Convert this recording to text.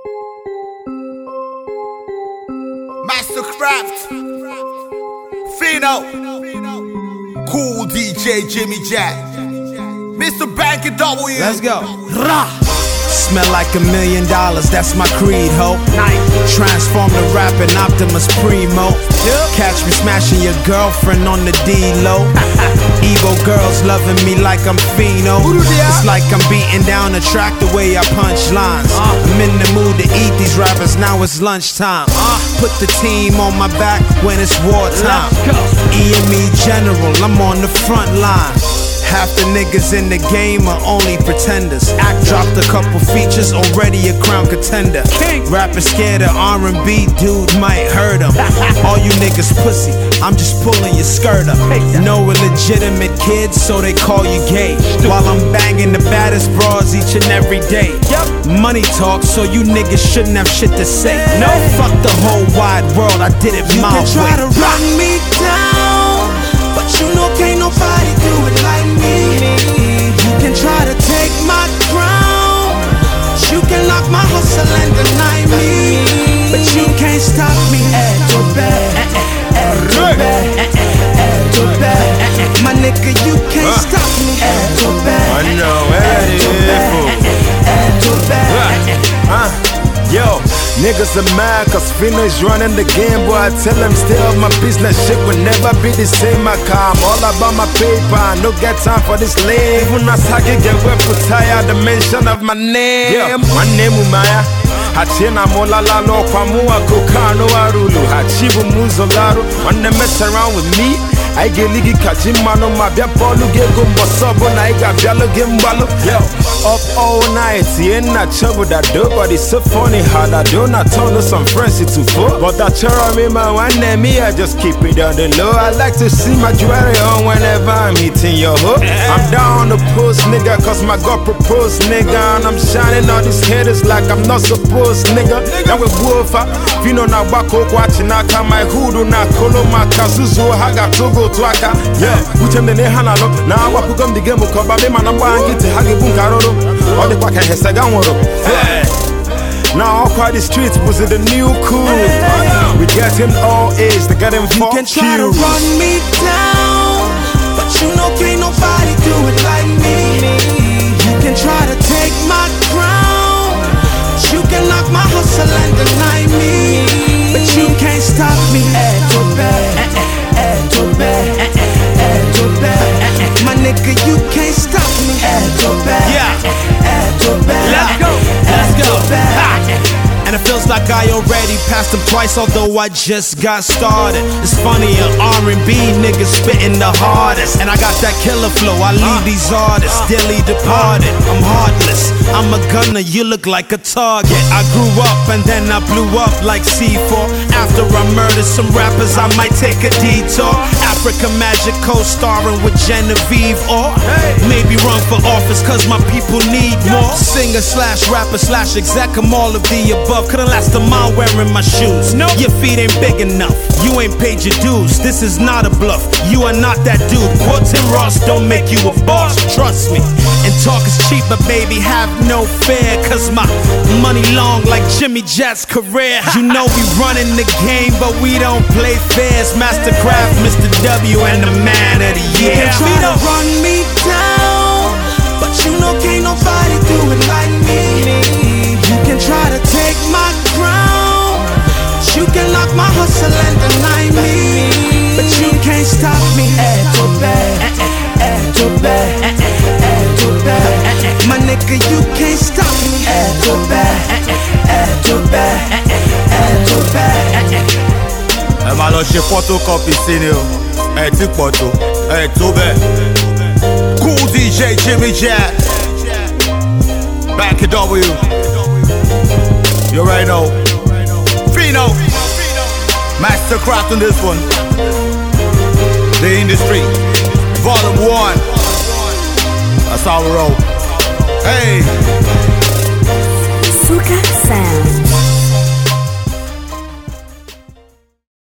Mastercraft, Fino, Cool DJ Jimmy Jack, Mr. Bank and W. Let's go. Rah. Smell like $1 million, that's my creed, ho. Transform the rapping Optimus Primo. Catch me smashing your girlfriend on the D-Lo. Evo girls loving me like I'm Fino. It's like I'm beating down the track the way I punch lines. I'm in the mood to eat these rappers, now it's lunchtime. Put the team on my back when it's wartime. EME General, I'm on the front line. Half the niggas in the game are only pretenders. Act dropped a couple features, already a crown contender. Rapper scared of R&B, dude might hurt him. All you niggas pussy, I'm just pulling your skirt up. No illegitimate kids, so they call you gay. While I'm banging the baddest bras each and every day. Money talk, so you niggas shouldn't have shit to say. No, fuck the whole wide world, I did it my way. You can try to run me down, but you know can't nobody do it like me. You can try to take my crown, you can lock my hustle and deny me, but you can't stop me. My nigga, you can't stop me. I know Yo, niggas are mad cause Fino's running the game, boy. I tell them still my business shit will never be the same. I come all about my paper, I no get time for this lame. Even as I get web for tired, the mention of my name. Yeah, my name Umaya. Hachina mola lalo kwa mua kokano arulu. Hachibu muzolaro, wanna mess around with me. I get ligi kajimano mabia bolu get gumbo sobo na iga bialo gimbalo. Yo, up all night, ain't not trouble that do, but it's so funny how that do not turn to some friends to four. But that terror me my one name me, I just keep it on the low. I like to see my jewelry on whenever I'm hitting your hook. I'm down the post nigga, cause my God proposed nigga, and I'm shining all these haters like I'm not supposed nigga. Now we woofa, Fino na wako watching I come my hoodoo na kolo my kazuzu haga togo. Yeah, uchem de hanalo na wapu gom the game ko ba me man amba ngiti hage bun karoro all the kwaka hesa ganworo. Now all quite the streets was it the new cool. We get him all age, they got him fuck you. You can try to run me down, but you know can't nobody do it like me. You can try to take my crown, you can lock my hustle and deny me, but you can't stop me. My nigga, you can't stop me. Yeah. Let's go. And it feels like I already passed them twice, although I just got started. It's funny, an R&B nigga spitting the hardest, and I got that killer flow, I leave these artists dearly departed. I'm heartless, I'm a gunner, you look like a target. I grew up and then I blew up like C4. After I murdered some rappers, I might take a detour. Africa Magic co-starring with Genevieve, or maybe run for office cause my people need more. Singer slash rapper slash exec, I'm all of the above. Couldn't last a mile wearing my shoes. Nope. Your feet ain't big enough, you ain't paid your dues. This is not a bluff, you are not that dude. Quotes and Ross don't make you a boss, trust me. And talk is cheap, but baby have no fear, cause my money long like Jimmy Jack's career. You know we running the game, but we don't play fairs. Mastercraft, Mr. W and the man of the year. You can try to run me down, but you know can't nobody do it like me. You can try to take my crown, you can lock my hustle and deny me, but you can't stop me. My nigga, you can't stop me. Ma lọ ṣe photocopy sí ni o, ti pọ̀ tó, tó bẹ́ẹ̀. Cool DJ Jimmy Jack, Back at W. You already know. Fino, Mastercraft on this one. The Industry, Volume 1. That's how we roll. Hey. Suka Sound.